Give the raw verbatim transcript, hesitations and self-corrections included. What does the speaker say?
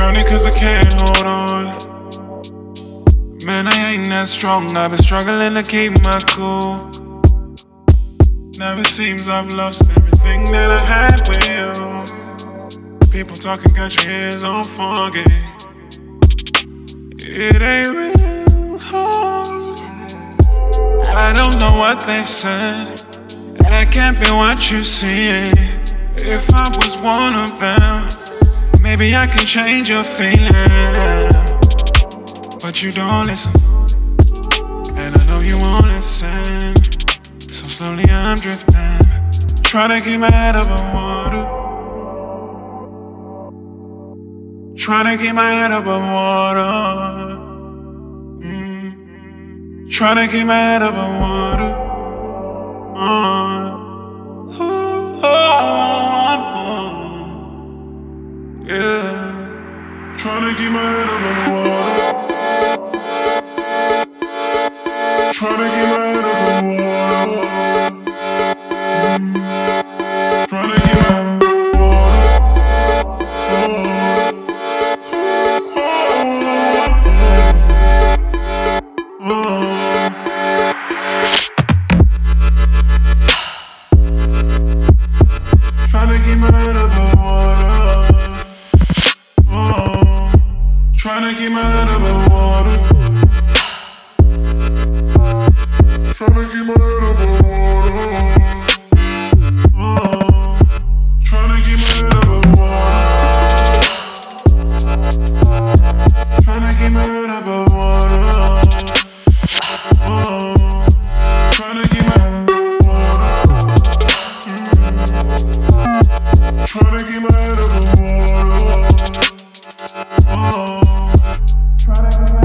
drowning cause I can't hold on. Man, I ain't that strong, I've been struggling to keep my cool. Now it seems I've lost everything that I had with you. People talking got your ears on foggy. It ain't real hard. I don't know what they've said, that can't be what you see. If I was one of them, maybe I can change your feeling. But you don't listen, and I know you won't listen. So slowly I'm drifting, trying to keep my head above water. Trying to keep my head above water. Mm. Trying to keep my head above water. Uh. Oh, oh, oh. Yeah. Trying to keep my head above water. Trying to keep my head above water. Mm. Trying to keep my head above water. Oh. Oh. Trying to keep my head above water. Oh. Trying to keep my head above water. Trying to keep my head above water. Oh. Trying to keep my head above water. Trying to keep my head above water. Oh. Trying to keep my head above water. Trying to keep my head above water. Oh. Trying to keep my